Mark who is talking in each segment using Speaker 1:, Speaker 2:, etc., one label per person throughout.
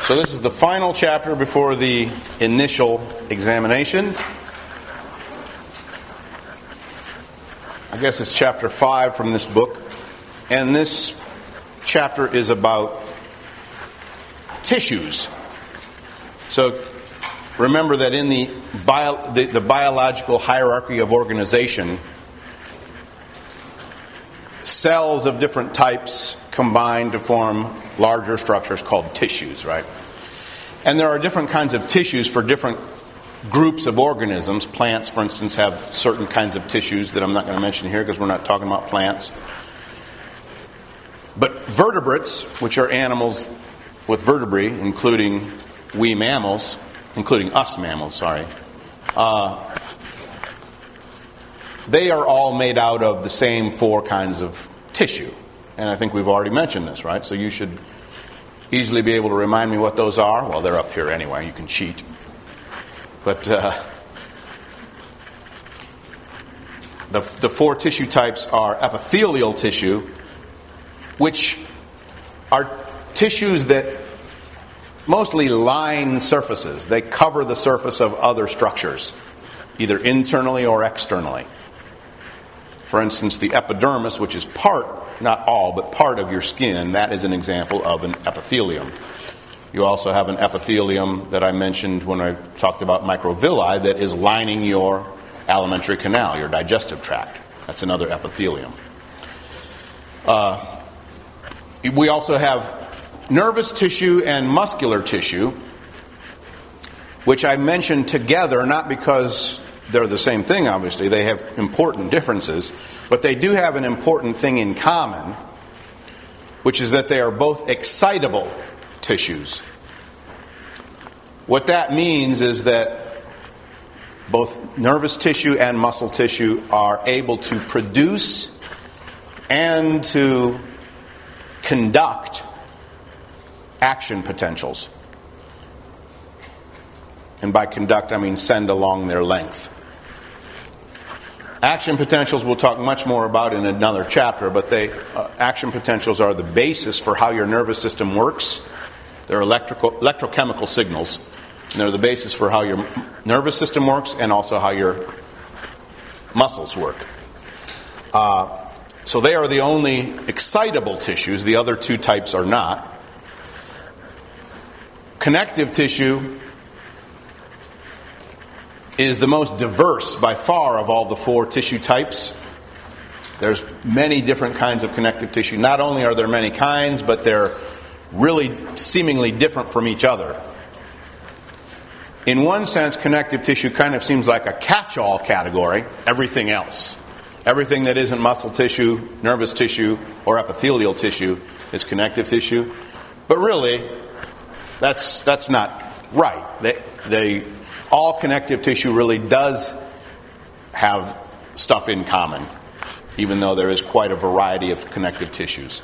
Speaker 1: So this is the final chapter before the initial examination. I guess it's chapter 5 from this book. And this chapter is about tissues. So remember that in the biological hierarchy of organization, cells of different types combine to form larger structures called tissues, right? And there are different kinds of tissues for different groups of organisms. Plants, for instance, have certain kinds of tissues that I'm not going to mention here because we're not talking about plants. But vertebrates, which are animals with vertebrae, including we mammals, including us mammals, they are all made out of the same 4 kinds of tissue. And I think we've already mentioned this, right? So you should easily be able to remind me what those are. Well, they're up here anyway. You can cheat. But the 4 tissue types are epithelial tissue, which are tissues that mostly line surfaces. They cover the surface of other structures, either internally or externally. For instance, the epidermis, which is part, not all, but part of your skin, that is an example of an epithelium. You also have an epithelium that I mentioned when I talked about microvilli that is lining your alimentary canal, your digestive tract. That's another epithelium. We also have nervous tissue and muscular tissue, which I mentioned together, not because they're the same thing, obviously. They have important differences. But they do have an important thing in common, which is that they are both excitable tissues. What that means is that both nervous tissue and muscle tissue are able to produce and to conduct action potentials. And by conduct, I mean send along their length. Action potentials we'll talk much more about in another chapter, but action potentials are the basis for how your nervous system works. They're electrochemical signals, and they're the basis for how your nervous system works and also how your muscles work. So they are the only excitable tissues. The other 2 types are not. Connective tissue is the most diverse by far of all the 4 tissue types. There's many different kinds of connective tissue. Not only are there many kinds, but they're really seemingly different from each other. In one sense, connective tissue kind of seems like a catch-all category. Everything else. Everything that isn't muscle tissue, nervous tissue, or epithelial tissue is connective tissue. But really, that's not right. All connective tissue really does have stuff in common, even though there is quite a variety of connective tissues.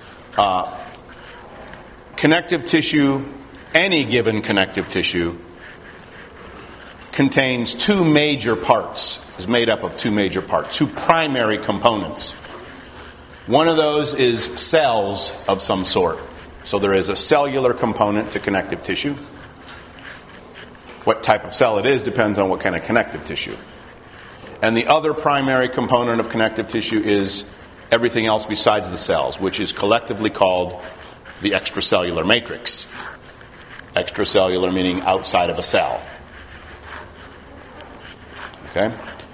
Speaker 1: Connective tissue, any given connective tissue, contains 2 major parts, is made up of 2 major parts, 2 primary components. One of those is cells of some sort. So there is a cellular component to connective tissue. What type of cell it is depends on what kind of connective tissue. And the other primary component of connective tissue is everything else besides the cells, which is collectively called the extracellular matrix. Extracellular meaning outside of a cell. Okay?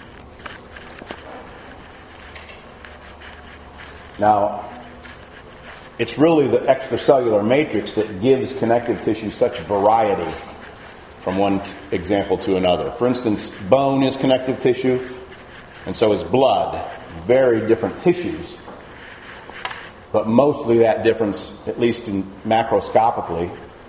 Speaker 1: Now, it's really the extracellular matrix that gives connective tissue such variety from one example to another. For instance, bone is connective tissue, and so is blood. Very different tissues. But mostly that difference, at least macroscopically,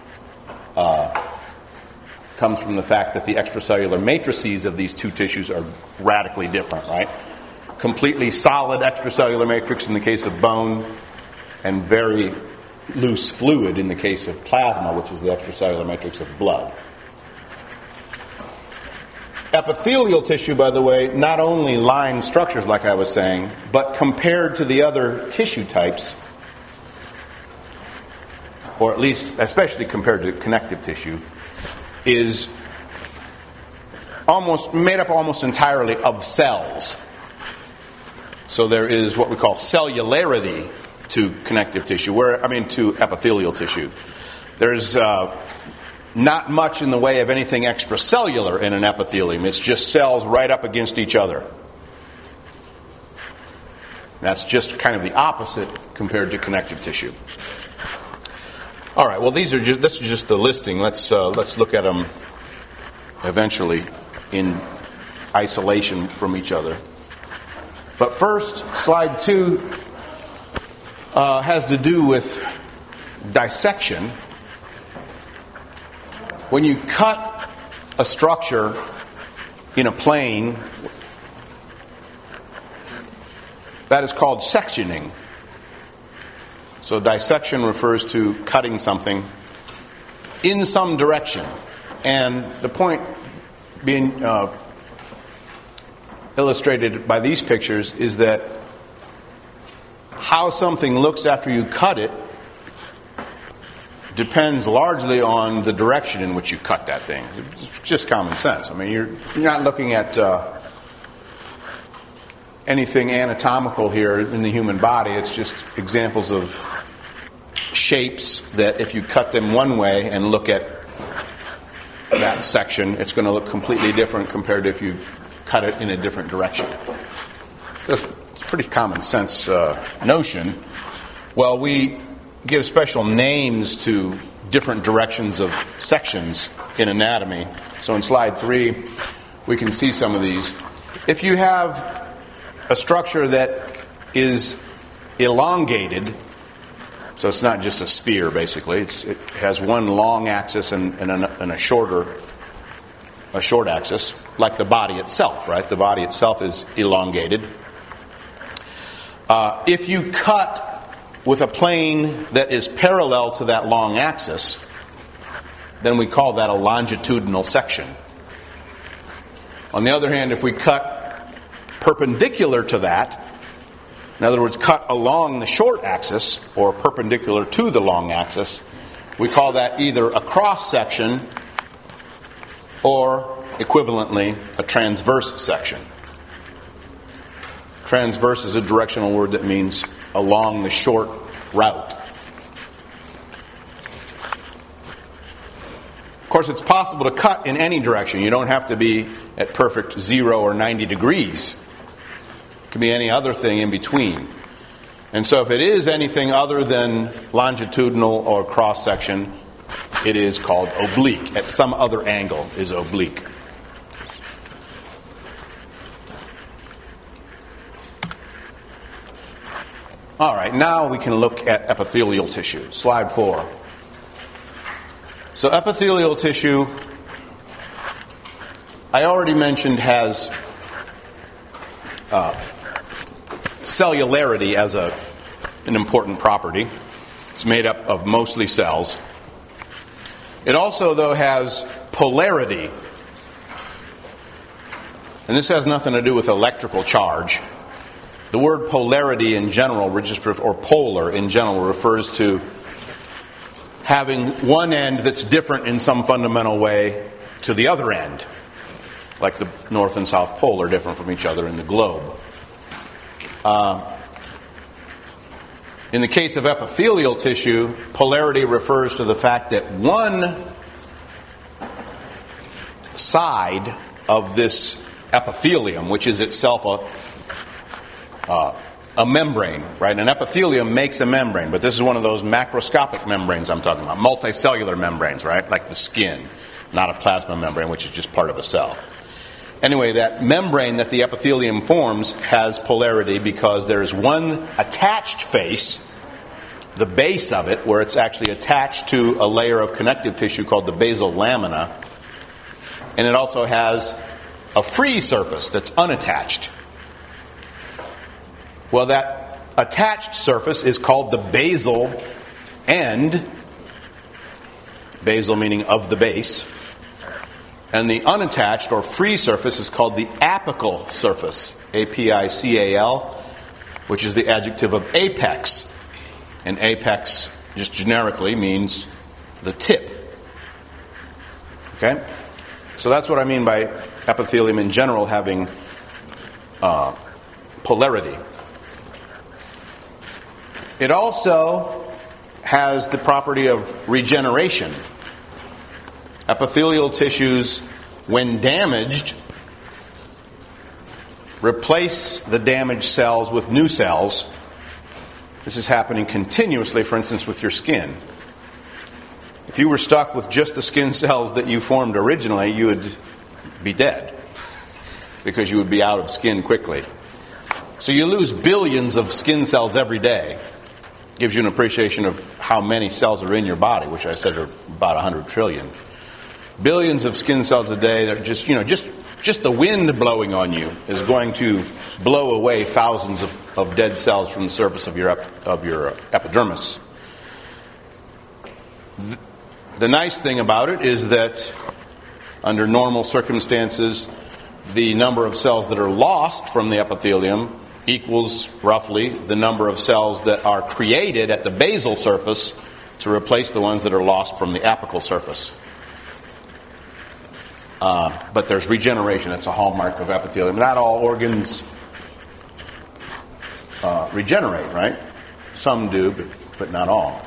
Speaker 1: comes from the fact that the extracellular matrices of these 2 tissues are radically different, right? Completely solid extracellular matrix in the case of bone, and very loose fluid in the case of plasma, which is the extracellular matrix of blood. Epithelial tissue, by the way, not only lines structures, like I was saying, but compared to the other tissue types, or at least especially compared to connective tissue, is made up almost entirely of cells. So there is what we call cellularity to connective tissue, to epithelial tissue. There's not much in the way of anything extracellular in an epithelium. It's just cells right up against each other. That's just kind of the opposite compared to connective tissue. All right. Well, this is just the listing. Let's look at them eventually in isolation from each other. But first, slide 2 has to do with dissection. When you cut a structure in a plane, that is called sectioning. So dissection refers to cutting something in some direction. And the point being illustrated by these pictures is that how something looks after you cut it depends largely on the direction in which you cut that thing. It's just common sense. I mean, you're not looking at anything anatomical here in the human body. It's just examples of shapes that if you cut them one way and look at that section, it's going to look completely different compared to if you cut it in a different direction. It's a pretty common sense notion. Well, we give special names to different directions of sections in anatomy. So in slide 3, we can see some of these. If you have a structure that is elongated, so it's not just a sphere basically, it has one long axis and a short axis, like the body itself, right? The body itself is elongated. If you cut with a plane that is parallel to that long axis, then we call that a longitudinal section. On the other hand, if we cut perpendicular to that, in other words, cut along the short axis or perpendicular to the long axis, we call that either a cross section or, equivalently, a transverse section. Transverse is a directional word that means along the short route. Of course, it's possible to cut in any direction. You don't have to be at perfect 0 or 90 degrees. It can be any other thing in between. And so if it is anything other than longitudinal or cross section, it is called oblique. At some other angle is oblique. All right, now we can look at epithelial tissue. Slide 4. So epithelial tissue, I already mentioned, has cellularity as an important property. It's made up of mostly cells. It also, though, has polarity. And this has nothing to do with electrical charge. The word polarity in general, or polar in general, refers to having one end that's different in some fundamental way to the other end. Like the North and South Pole are different from each other in the globe. In the case of epithelial tissue, polarity refers to the fact that one side of this epithelium, which is itself a membrane, right? An epithelium makes a membrane, but this is one of those macroscopic membranes I'm talking about, multicellular membranes, right? Like the skin, not a plasma membrane, which is just part of a cell. Anyway, that membrane that the epithelium forms has polarity because there is one attached face, the base of it, where it's actually attached to a layer of connective tissue called the basal lamina, and it also has a free surface that's unattached. Well, that attached surface is called the basal end, basal meaning of the base, and the unattached or free surface is called the apical surface, A-P-I-C-A-L, which is the adjective of apex. And apex just generically means the tip. Okay? So that's what I mean by epithelium in general having polarity. It also has the property of regeneration. Epithelial tissues, when damaged, replace the damaged cells with new cells. This is happening continuously, for instance, with your skin. If you were stuck with just the skin cells that you formed originally, you would be dead because you would be out of skin quickly. So you lose billions of skin cells every day. Gives you an appreciation of how many cells are in your body, which I said are about 100 trillion. Billions of skin cells a day. They're just the wind blowing on you is going to blow away thousands of dead cells from the surface of your epidermis. The nice thing about it is that under normal circumstances, the number of cells that are lost from the epithelium equals roughly the number of cells that are created at the basal surface to replace the ones that are lost from the apical surface. But there's regeneration. It's a hallmark of epithelium. Not all organs regenerate, right? Some do, but not all.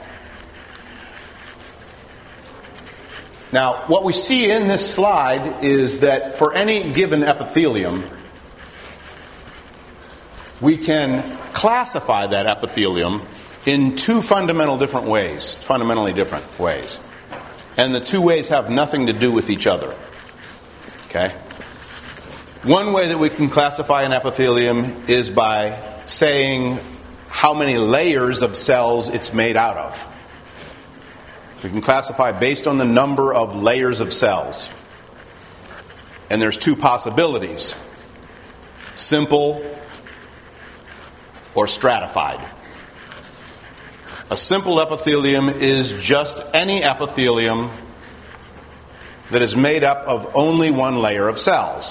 Speaker 1: Now, what we see in this slide is that for any given epithelium, we can classify that epithelium in two fundamentally different ways. And the two ways have nothing to do with each other. Okay? One way that we can classify an epithelium is by saying how many layers of cells it's made out of. We can classify based on the number of layers of cells. And there's two possibilities: simple or stratified. A simple epithelium is just any epithelium that is made up of only one layer of cells,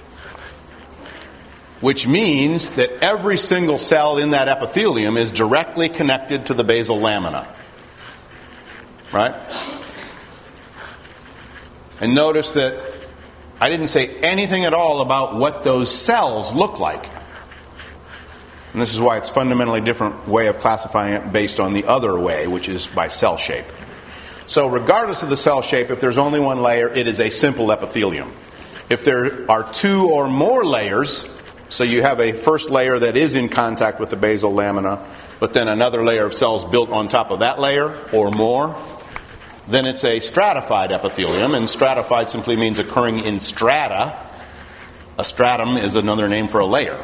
Speaker 1: which means that every single cell in that epithelium is directly connected to the basal lamina. Right? And notice that I didn't say anything at all about what those cells look like. And this is why it's a fundamentally different way of classifying it based on the other way, which is by cell shape. So regardless of the cell shape, if there's only one layer, it is a simple epithelium. If there are two or more layers, so you have a first layer that is in contact with the basal lamina, but then another layer of cells built on top of that layer or more, then it's a stratified epithelium, and stratified simply means occurring in strata. A stratum is another name for a layer.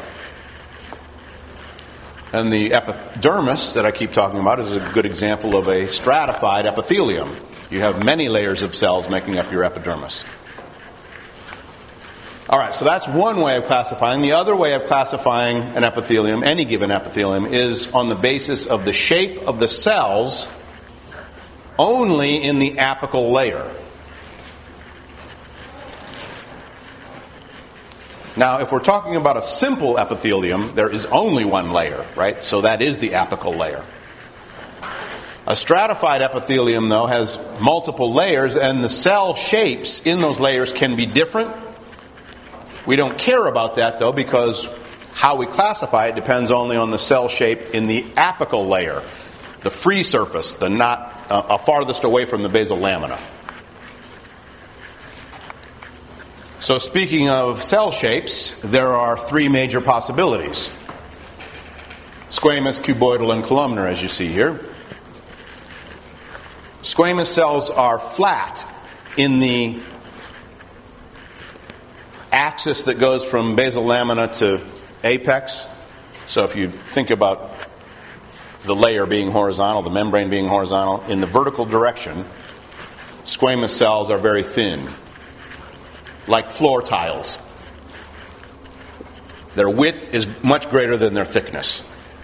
Speaker 1: And the epidermis that I keep talking about is a good example of a stratified epithelium. You have many layers of cells making up your epidermis. All right, so that's one way of classifying. The other way of classifying an epithelium, any given epithelium, is on the basis of the shape of the cells only in the apical layer. Now, if we're talking about a simple epithelium, there is only one layer, right? So that is the apical layer. A stratified epithelium, though, has multiple layers, and the cell shapes in those layers can be different. We don't care about that, though, because how we classify it depends only on the cell shape in the apical layer, the free surface, the not farthest away from the basal lamina. So speaking of cell shapes, there are three major possibilities: squamous, cuboidal, and columnar, as you see here. Squamous cells are flat in the axis that goes from basal lamina to apex. So if you think about the layer being horizontal, the membrane being horizontal, in the vertical direction, squamous cells are very thin, like floor tiles. Their width is much greater than their thickness.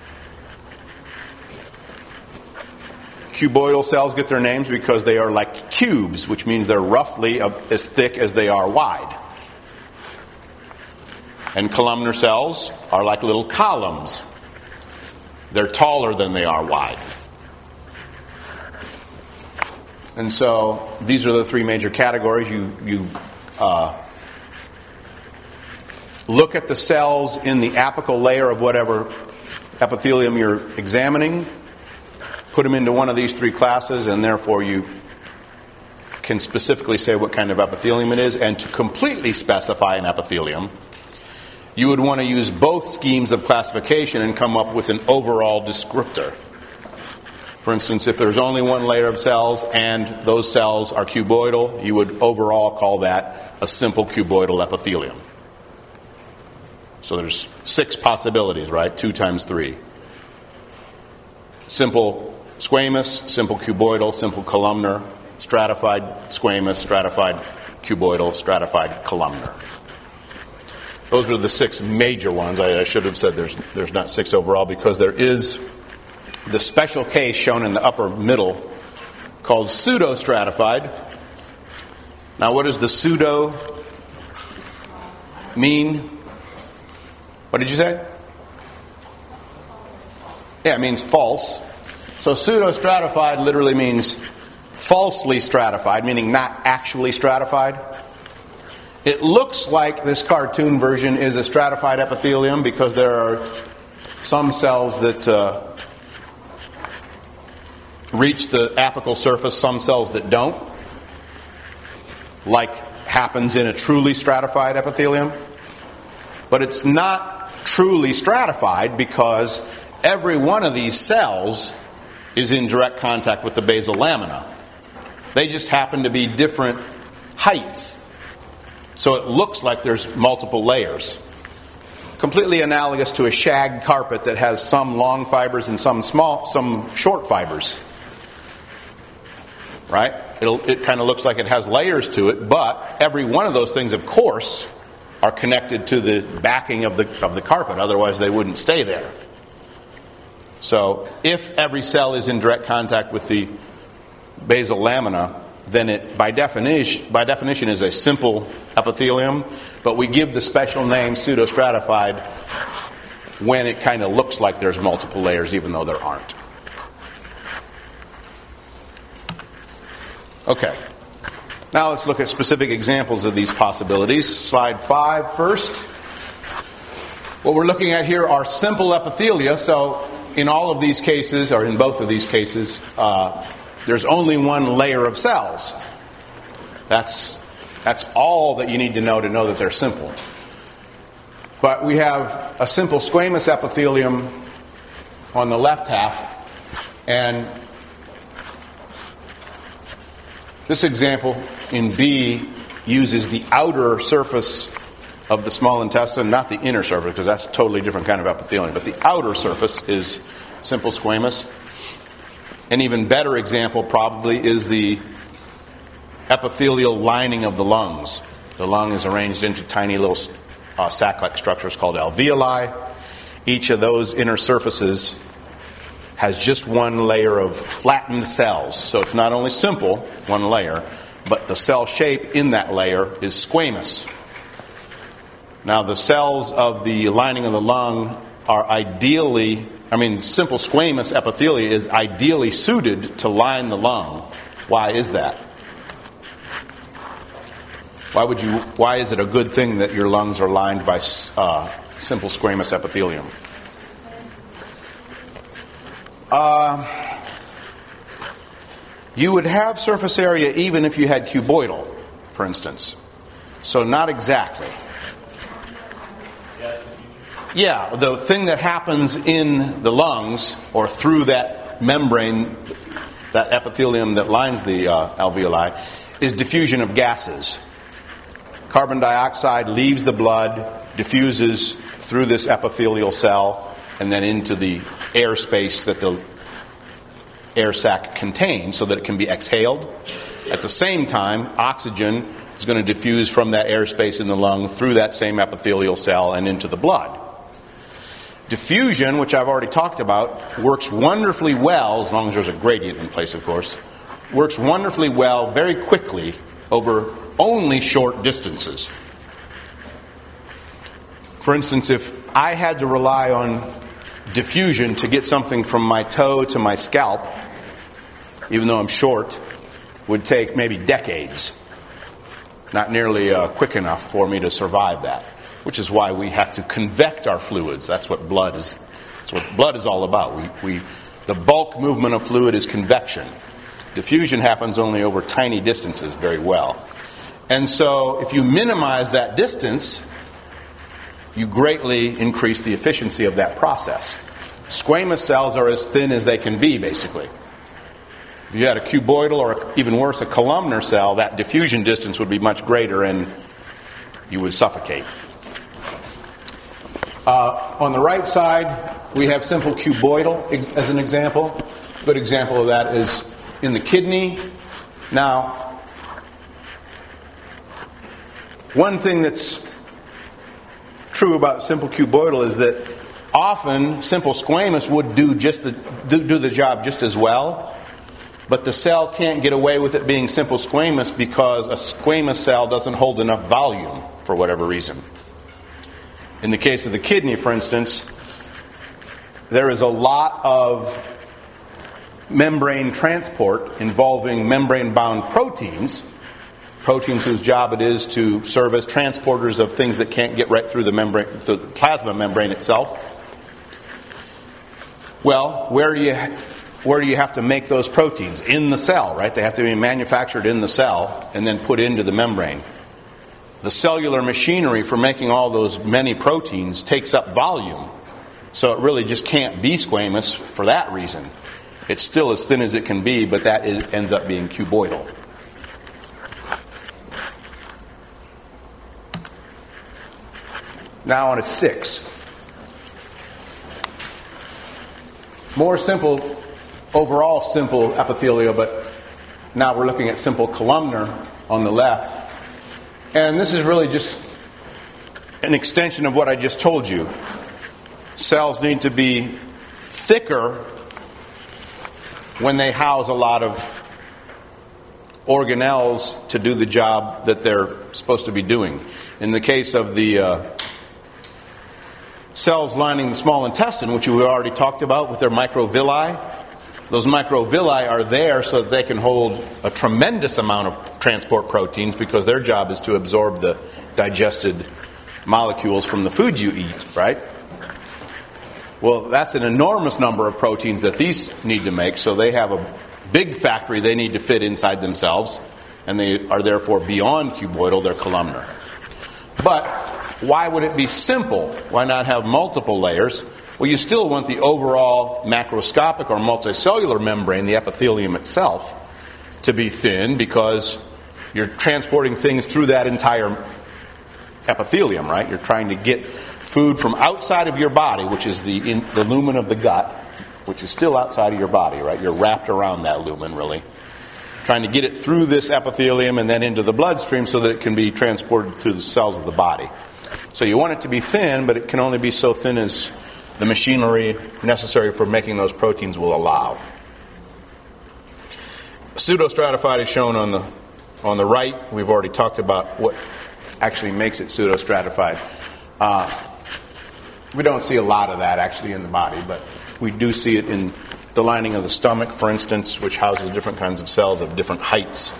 Speaker 1: Cuboidal cells get their names because they are like cubes, which means they're roughly as thick as they are wide. And columnar cells are like little columns. They're taller than they are wide. And so these are the three major categories. You look at the cells in the apical layer of whatever epithelium you're examining, put them into one of these three classes, and therefore you can specifically say what kind of epithelium it is. And to completely specify an epithelium, you would want to use both schemes of classification and come up with an overall descriptor. For instance, if there's only one layer of cells and those cells are cuboidal, you would overall call that a simple cuboidal epithelium. So there's 6 possibilities, right? 2 times 3. Simple squamous, simple cuboidal, simple columnar, stratified squamous, stratified cuboidal, stratified columnar. Those are the 6 major ones. I should have said there's not 6 overall, because there is the special case shown in the upper middle called pseudo-stratified. Now, what does the pseudo mean? What did you say? Yeah, it means false. So pseudo-stratified literally means falsely stratified, meaning not actually stratified. It looks like this cartoon version is a stratified epithelium because there are some cells that reach the apical surface, some cells that don't, like happens in a truly stratified epithelium. But it's not truly stratified because every one of these cells is in direct contact with the basal lamina. They just happen to be different heights. So it looks like there's multiple layers. Completely analogous to a shag carpet that has some long fibers and some short fibers. Right? It kind of looks like it has layers to it, but every one of those things, of course, are connected to the backing of the carpet. Otherwise, they wouldn't stay there. So if every cell is in direct contact with the basal lamina, then it, by definition, is a simple epithelium, but we give the special name pseudostratified when it kind of looks like there's multiple layers, even though there aren't. Okay. Now let's look at specific examples of these possibilities. Slide 5 first. What we're looking at here are simple epithelia. So in all of these cases, or in both of these cases, there's only one layer of cells. That's all that you need to know that they're simple. But we have a simple squamous epithelium on the left half, and this example in B uses the outer surface of the small intestine, not the inner surface, because that's a totally different kind of epithelium. But the outer surface is simple squamous. An even better example probably is the epithelial lining of the lungs. The lung is arranged into tiny little sac-like structures called alveoli. Each of those inner surfaces has just one layer of flattened cells. So it's not only simple, one layer, but the cell shape in that layer is squamous. Now the cells of the lining of the lung are simple squamous epithelia is ideally suited to line the lung. Why is that? Why is it a good thing that your lungs are lined by simple squamous epithelium? You would have surface area even if you had cuboidal, for instance. So not exactly. Yeah, the thing that happens in the lungs or through that membrane, that epithelium that lines the alveoli, is diffusion of gases. Carbon dioxide leaves the blood, diffuses through this epithelial cell, and then into the air space that the air sac contains so that it can be exhaled. At the same time, oxygen is going to diffuse from that air space in the lung through that same epithelial cell and into the blood. Diffusion, which I've already talked about, works wonderfully well, as long as there's a gradient in place, of course, works wonderfully well very quickly over only short distances. For instance, if I had to rely on diffusion to get something from my toe to my scalp, even though I'm short, would take maybe decades. Not nearly quick enough for me to survive that, which is why we have to convect our fluids. That's what blood is. That's what blood is all about. The bulk movement of fluid is convection. Diffusion happens only over tiny distances very well. And so if you minimize that distance, you greatly increase the efficiency of that process. Squamous cells are as thin as they can be, basically. If you had a cuboidal or, even worse, a columnar cell, that diffusion distance would be much greater and you would suffocate. On the right side, we have simple cuboidal as an example. A good example of that is in the kidney. Now, one thing that's true about simple cuboidal is that often simple squamous would do the job just as well, but the cell can't get away with it being simple squamous because a squamous cell doesn't hold enough volume for whatever reason. In the case of the kidney, for instance, there is a lot of membrane transport involving membrane-bound proteins whose job it is to serve as transporters of things that can't get right through the membrane, through the plasma membrane itself. Well, where do you have to make those proteins? In the cell, right? They have to be manufactured in the cell and then put into the membrane. The cellular machinery for making all those many proteins takes up volume. So it really just can't be squamous for that reason. It's still as thin as it can be, but that ends up being cuboidal. Now on to 6. More simple, overall simple epithelia, but now we're looking at simple columnar on the left. And this is really just an extension of what I just told you. Cells need to be thicker when they house a lot of organelles to do the job that they're supposed to be doing. In the case of the cells lining the small intestine, which we already talked about with their microvilli, those microvilli are there so that they can hold a tremendous amount of transport proteins because their job is to absorb the digested molecules from the food you eat, right? Well, that's an enormous number of proteins that these need to make, so they have a big factory they need to fit inside themselves, and they are therefore beyond cuboidal, they're columnar. But why would it be simple? Why not have multiple layers? Well, you still want the overall macroscopic or multicellular membrane, the epithelium itself, to be thin because you're transporting things through that entire epithelium, right? You're trying to get food from outside of your body, which is the lumen of the gut, which is still outside of your body, right? You're wrapped around that lumen, really. Trying to get it through this epithelium and then into the bloodstream so that it can be transported through the cells of the body. So you want it to be thin, but it can only be so thin as the machinery necessary for making those proteins will allow. Pseudostratified is shown on the right. We've already talked about what actually makes it pseudostratified. We don't see a lot of that actually in the body, but we do see it in the lining of the stomach, for instance, which houses different kinds of cells of different heights.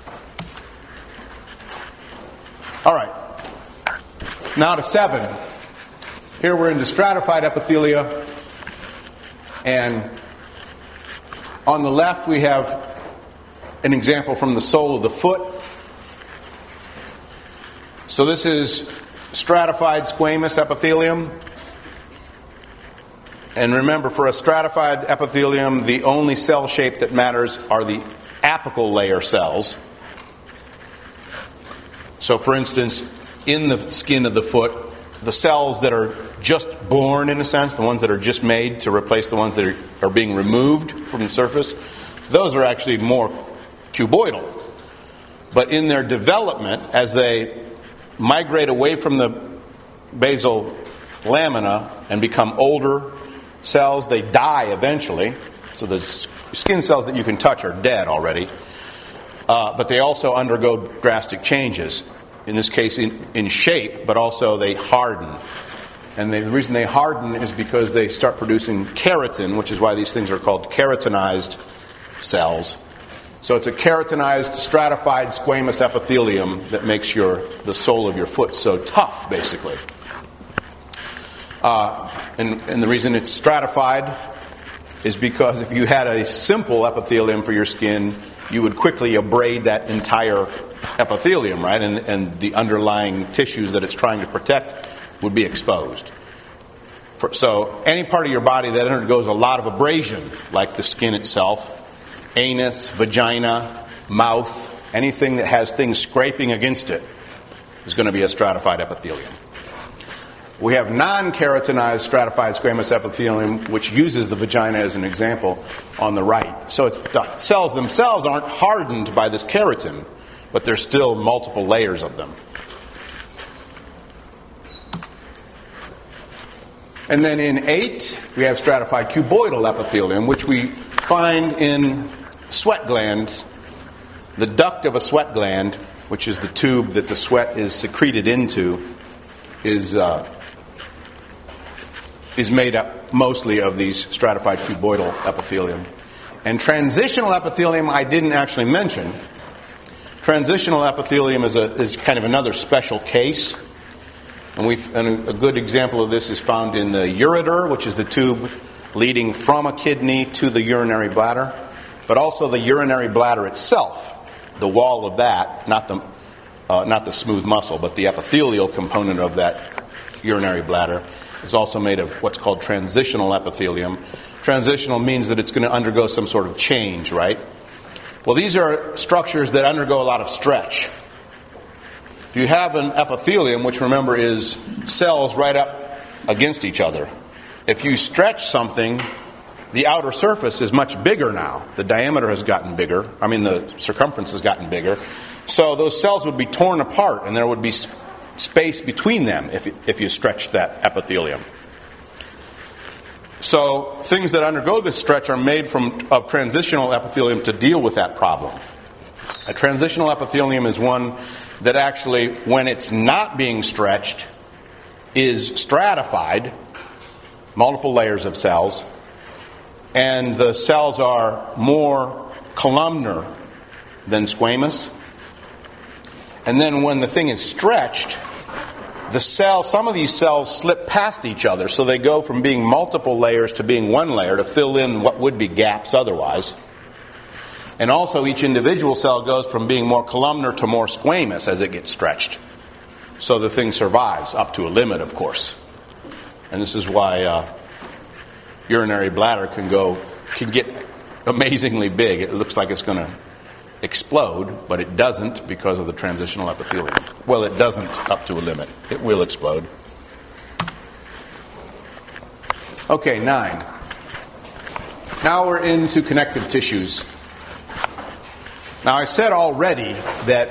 Speaker 1: All right. Now to 7. Here we're into stratified epithelia. And on the left we have an example from the sole of the foot. So this is stratified squamous epithelium. And remember, for a stratified epithelium, the only cell shape that matters are the apical layer cells. So for instance, in the skin of the foot, the cells that are just born, in a sense, the ones that are just made to replace the ones that are being removed from the surface, those are actually more cuboidal. But in their development, as they migrate away from the basal lamina and become older cells, they die eventually. So the skin cells that you can touch are dead already. But they also undergo drastic changes. In this case, in shape, but also they harden. And the reason they harden is because they start producing keratin, which is why these things are called keratinized cells. So it's a keratinized, stratified squamous epithelium that makes the sole of your foot so tough, basically. And the reason it's stratified is because if you had a simple epithelium for your skin, you would quickly abrade that entire epithelium, right? And the underlying tissues that it's trying to protect would be exposed. So any part of your body that undergoes a lot of abrasion, like the skin itself, anus, vagina, mouth, anything that has things scraping against it, is going to be a stratified epithelium. We have non-keratinized stratified squamous epithelium, which uses the vagina as an example on the right. So the cells themselves aren't hardened by this keratin, but there's still multiple layers of them. And then in 8, we have stratified cuboidal epithelium, which we find in sweat glands. The duct of a sweat gland, which is the tube that the sweat is secreted into, is made up mostly of these stratified cuboidal epithelium. And transitional epithelium I didn't actually mention. Transitional epithelium is kind of another special case. And a good example of this is found in the ureter, which is the tube leading from a kidney to the urinary bladder, but also the urinary bladder itself, the wall of that, not the smooth muscle, but the epithelial component of that urinary bladder, is also made of what's called transitional epithelium. Transitional means that it's going to undergo some sort of change, right? Well, these are structures that undergo a lot of stretch. If you have an epithelium, which remember is cells right up against each other, if you stretch something, the outer surface is much bigger now. The diameter has gotten bigger. The circumference has gotten bigger. So those cells would be torn apart, and there would be space between them if you stretched that epithelium. So things that undergo this stretch are made of transitional epithelium to deal with that problem. A transitional epithelium is one that actually, when it's not being stretched, is stratified, multiple layers of cells, and the cells are more columnar than squamous. And then when the thing is stretched, some of these cells slip past each other, so they go from being multiple layers to being one layer to fill in what would be gaps otherwise. And also each individual cell goes from being more columnar to more squamous as it gets stretched. So the thing survives up to a limit, of course. And this is why urinary bladder can get amazingly big. It looks like it's going to explode, but it doesn't because of the transitional epithelium. Well, it doesn't up to a limit. It will explode. Okay, 9. Now we're into connective tissues. Now, I said already that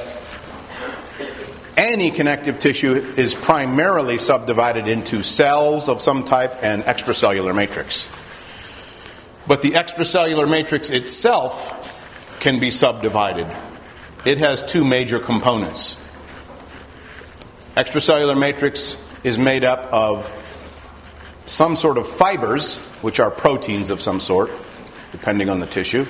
Speaker 1: any connective tissue is primarily subdivided into cells of some type and extracellular matrix. But the extracellular matrix itself can be subdivided. It has 2 major components. Extracellular matrix is made up of some sort of fibers, which are proteins of some sort, depending on the tissue,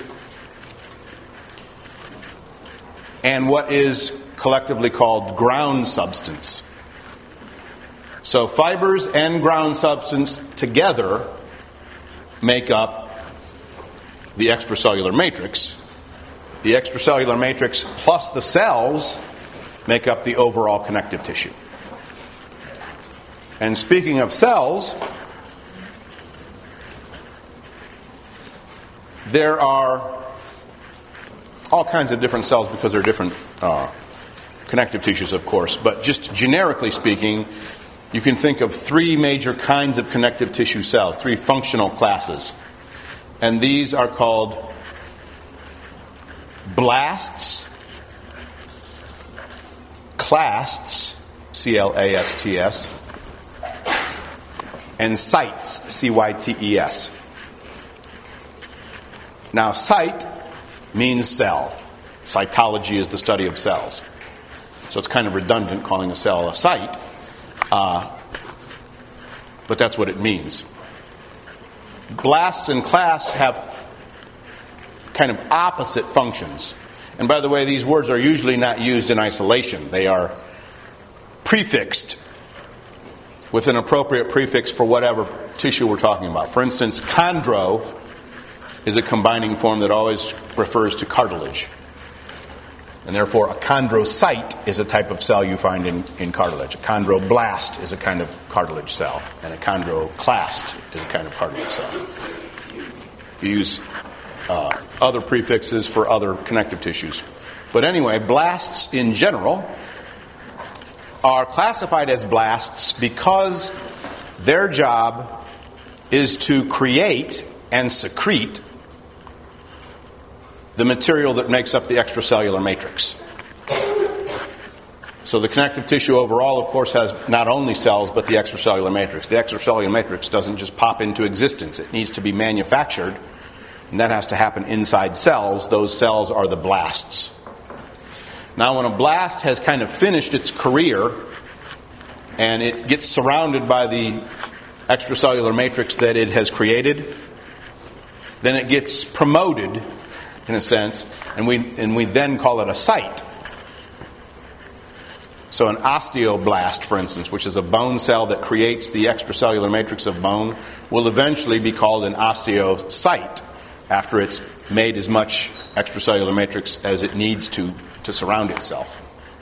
Speaker 1: and what is collectively called ground substance. So fibers and ground substance together make up the extracellular matrix. The extracellular matrix plus the cells make up the overall connective tissue. And speaking of cells, there are all kinds of different cells because they're different connective tissues, of course. But just generically speaking, you can think of 3 major kinds of connective tissue cells, 3 functional classes. And these are called blasts, clasts, C-L-A-S-T-S, and cytes, C-Y-T-E-S. Now, cyte means cell. Cytology is the study of cells. So it's kind of redundant calling a cell a cyte, but that's what it means. Blasts and clasts have kind of opposite functions. And by the way, these words are usually not used in isolation. They are prefixed with an appropriate prefix for whatever tissue we're talking about. For instance, chondro is a combining form that always refers to cartilage. And therefore, a chondrocyte is a type of cell you find in cartilage. A chondroblast is a kind of cartilage cell. And a chondroclast is a kind of cartilage cell. If you use other prefixes for other connective tissues. But anyway, blasts in general are classified as blasts because their job is to create and secrete the material that makes up the extracellular matrix. So the connective tissue overall, of course, has not only cells, but the extracellular matrix. The extracellular matrix doesn't just pop into existence. It needs to be manufactured, and that has to happen inside cells. Those cells are the blasts. Now, when a blast has kind of finished its career, and it gets surrounded by the extracellular matrix that it has created, then it gets promoted, in a sense, and we then call it a site. So an osteoblast, for instance, which is a bone cell that creates the extracellular matrix of bone, will eventually be called an osteocyte after it's made as much extracellular matrix as it needs to surround itself.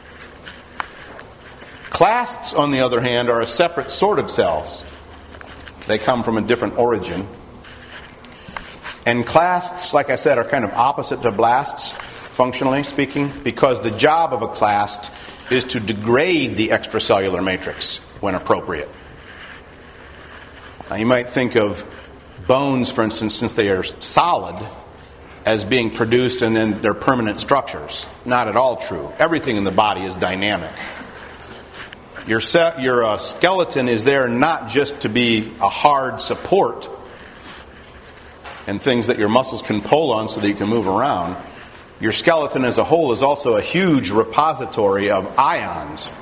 Speaker 1: Clasts, on the other hand, are a separate sort of cells. They come from a different origin. And clasts, like I said, are kind of opposite to blasts, functionally speaking, because the job of a clast is to degrade the extracellular matrix when appropriate. Now, you might think of bones, for instance, since they are solid, as being produced and then they're permanent structures. Not at all true. Everything in the body is dynamic. Your skeleton is there not just to be a hard support and things that your muscles can pull on so that you can move around. Your skeleton as a whole is also a huge repository of ions.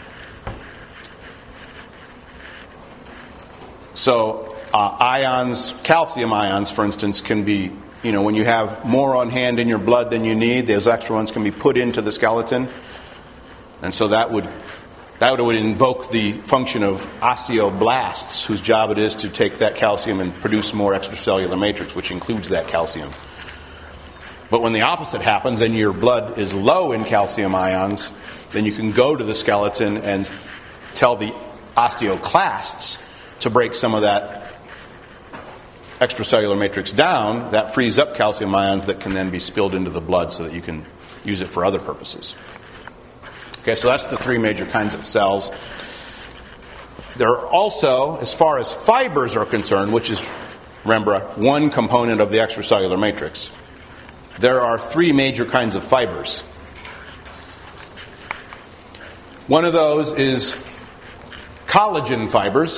Speaker 1: So ions, calcium ions, for instance, can be, when you have more on hand in your blood than you need, those extra ones can be put into the skeleton. And so that would invoke the function of osteoblasts, whose job it is to take that calcium and produce more extracellular matrix, which includes that calcium. But when the opposite happens and your blood is low in calcium ions, then you can go to the skeleton and tell the osteoclasts to break some of that extracellular matrix down. That frees up calcium ions that can then be spilled into the blood so that you can use it for other purposes. Okay, so that's the three major kinds of cells. There are also, as far as fibers are concerned, which is, remember, one component of the extracellular matrix, there are three major kinds of fibers. One of those is collagen fibers,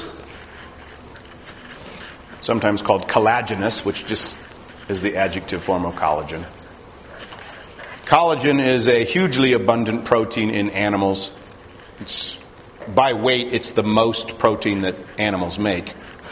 Speaker 1: sometimes called collagenous, which just is the adjective form of collagen. Collagen is a hugely abundant protein in animals. By weight, it's the most protein that animals make.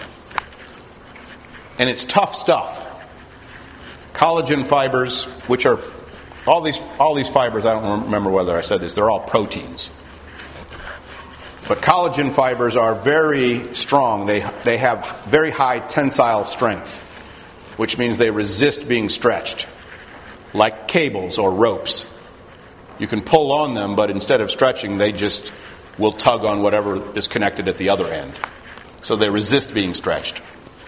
Speaker 1: And it's tough stuff. Collagen fibers, which are all these fibers, I don't remember whether I said this, they're all proteins. But collagen fibers are very strong. They have very high tensile strength, which means they resist being stretched, like cables or ropes. You can pull on them, but instead of stretching, they just will tug on whatever is connected at the other end. So they resist being stretched.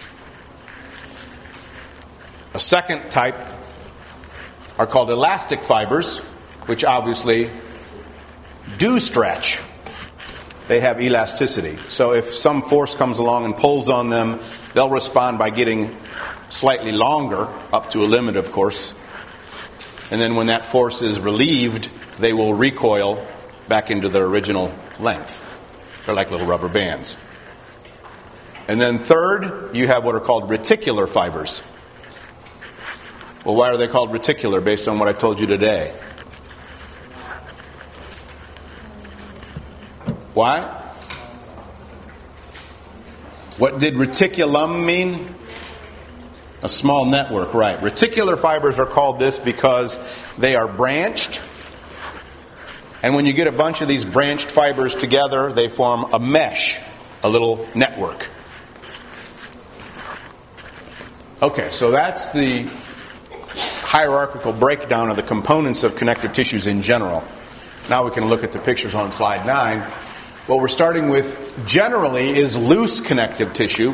Speaker 1: A second type are called elastic fibers, which obviously do stretch. They have elasticity. So if some force comes along and pulls on them, they'll respond by getting slightly longer, up to a limit, of course. And then when that force is relieved, they will recoil back into their original length. They're like little rubber bands. And then third, you have what are called reticular fibers. Well, why are they called reticular based on what I told you today? Why? What did reticulum mean? A small network, right. Reticular fibers are called this because they are branched. And when you get a bunch of these branched fibers together, they form a mesh, a little network. Okay, so that's the hierarchical breakdown of the components of connective tissues in general. Now we can look at the pictures on slide 9. What we're starting with generally is loose connective tissue.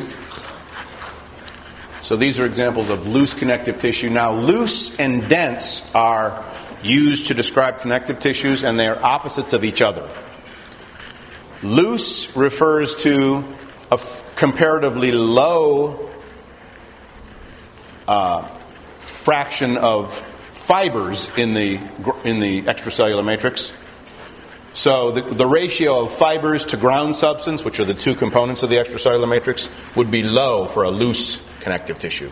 Speaker 1: So these are examples of loose connective tissue. Now, loose and dense are used to describe connective tissues, and they are opposites of each other. Loose refers to a comparatively low fraction of fibers in the extracellular matrix. So the ratio of fibers to ground substance, which are the two components of the extracellular matrix, would be low for a loose connective tissue.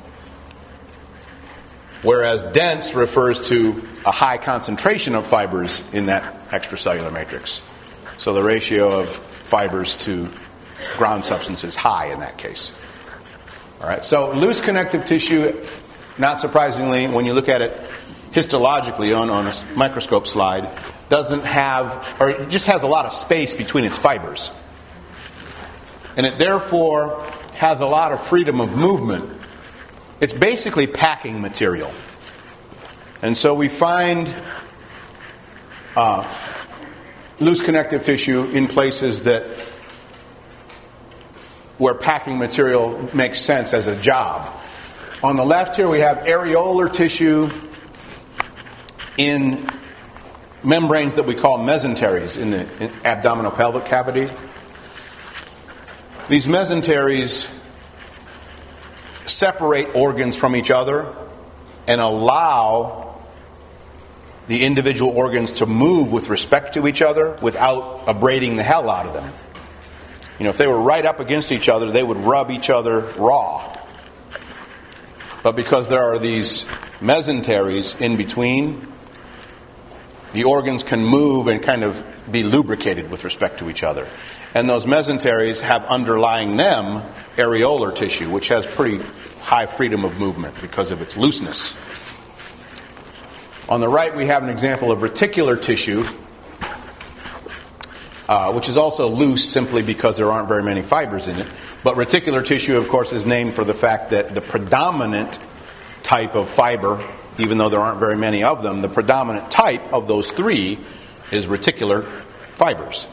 Speaker 1: Whereas dense refers to a high concentration of fibers in that extracellular matrix. So the ratio of fibers to ground substance is high in that case. All right. So loose connective tissue, not surprisingly, when you look at it histologically on a microscope slide, doesn't have, or it just has a lot of space between its fibers. And it therefore has a lot of freedom of movement. It's basically packing material. And so we find loose connective tissue in places where packing material makes sense as a job. On the left here we have areolar tissue in membranes that we call mesenteries in the abdominal pelvic cavity. These mesenteries separate organs from each other and allow the individual organs to move with respect to each other without abrading the hell out of them. You know, if they were right up against each other, they would rub each other raw. But because there are these mesenteries in between, the organs can move and kind of be lubricated with respect to each other. And those mesenteries have underlying them areolar tissue, which has pretty high freedom of movement because of its looseness. On the right, we have an example of reticular tissue, which is also loose simply because there aren't very many fibers in it. But reticular tissue, of course, is named for the fact that the predominant type of fiber, even though there aren't very many of them, the predominant type of those three is reticular fibers.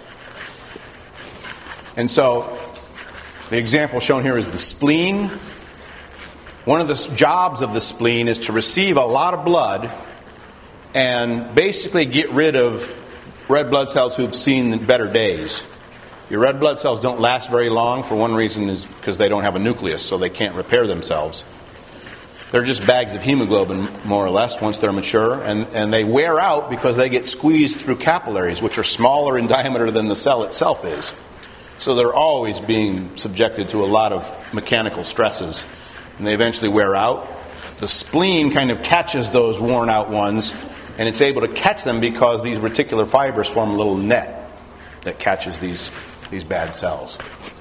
Speaker 1: And so the example shown here is the spleen. One of the jobs of the spleen is to receive a lot of blood and basically get rid of red blood cells who've seen better days. Your red blood cells don't last very long. For one reason is because they don't have a nucleus, so they can't repair themselves. They're just bags of hemoglobin, more or less, once they're mature, and they wear out because they get squeezed through capillaries, which are smaller in diameter than the cell itself is. So they're always being subjected to a lot of mechanical stresses, and they eventually wear out. The spleen kind of catches those worn out ones, and it's able to catch them because these reticular fibers form a little net that catches these bad cells.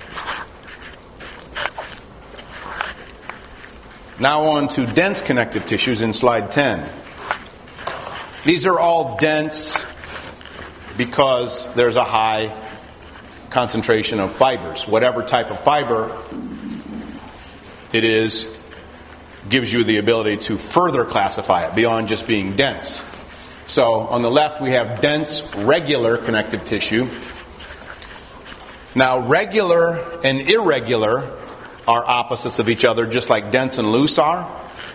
Speaker 1: Now on to dense connective tissues in slide 10. These are all dense because there's a high concentration of fibers. Whatever type of fiber it is gives you the ability to further classify it beyond just being dense. So on the left we have dense regular connective tissue. Now regular and irregular are opposites of each other, just like dense and loose are.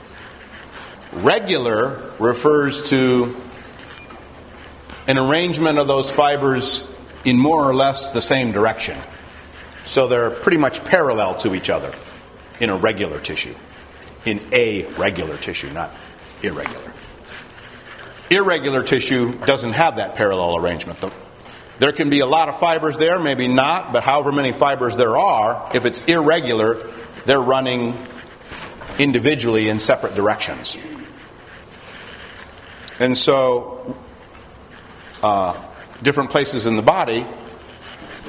Speaker 1: Regular refers to an arrangement of those fibers in more or less the same direction. So they're pretty much parallel to each other in a regular tissue. In a regular tissue, not irregular. Irregular tissue doesn't have that parallel arrangement. There can be a lot of fibers there, maybe not, but however many fibers there are, if it's irregular, they're running individually in separate directions. And so, different places in the body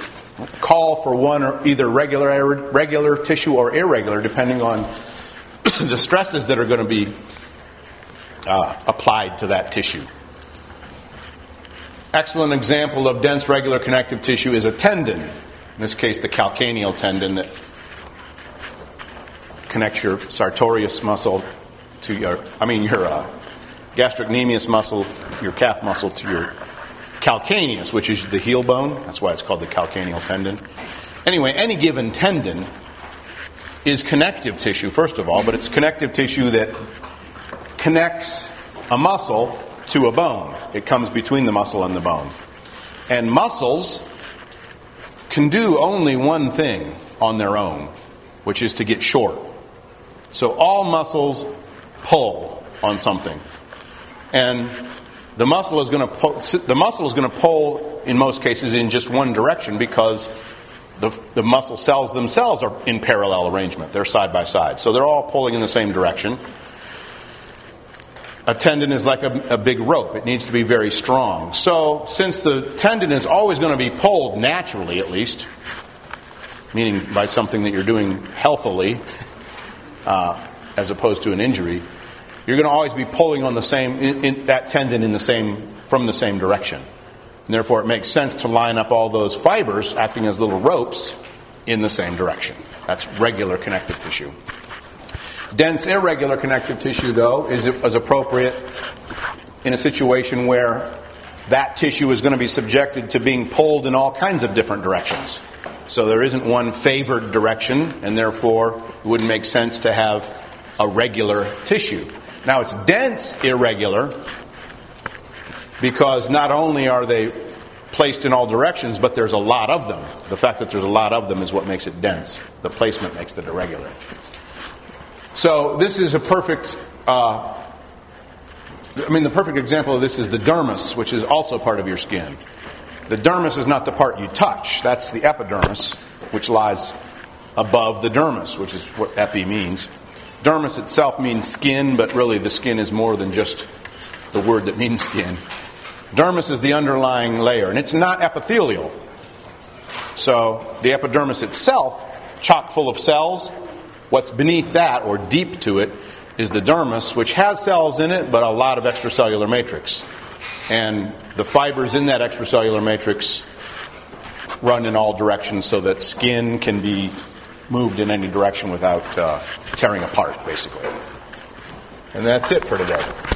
Speaker 1: call for one or either regular tissue or irregular, depending on the stresses that are going to be applied to that tissue. Excellent example of dense regular connective tissue is a tendon. In this case, the calcaneal tendon that connects your sartorius muscle to your gastrocnemius muscle, your calf muscle, to your calcaneus, which is the heel bone. That's why it's called the calcaneal tendon. Anyway, any given tendon is connective tissue, first of all, but it's connective tissue that connects a muscle to a bone. It comes between the muscle and the bone. And muscles can do only one thing on their own, which is to get short. So all muscles pull on something. And the muscle is going to pull in most cases in just one direction because the muscle cells themselves are in parallel arrangement. They're side by side. So they're all pulling in the same direction. A tendon is like a big rope. It needs to be very strong. So since the tendon is always going to be pulled naturally, at least, meaning by something that you're doing healthily, as opposed to an injury, you're going to always be pulling on the same that tendon from the same direction. And therefore, it makes sense to line up all those fibers acting as little ropes in the same direction. That's regular connective tissue. Dense irregular connective tissue, though, is appropriate in a situation where that tissue is going to be subjected to being pulled in all kinds of different directions. So there isn't one favored direction, and therefore it wouldn't make sense to have a regular tissue. Now, it's dense irregular because not only are they placed in all directions, but there's a lot of them. The fact that there's a lot of them is what makes it dense. The placement makes it irregular. So this is a perfect... the perfect example of this is the dermis, which is also part of your skin. The dermis is not the part you touch. That's the epidermis, which lies above the dermis, which is what epi means. Dermis itself means skin, but really the skin is more than just the word that means skin. Dermis is the underlying layer, and it's not epithelial. So the epidermis itself, chock full of cells. What's beneath that, or deep to it, is the dermis, which has cells in it, but a lot of extracellular matrix. And the fibers in that extracellular matrix run in all directions so that skin can be moved in any direction without tearing apart, basically. And that's it for today.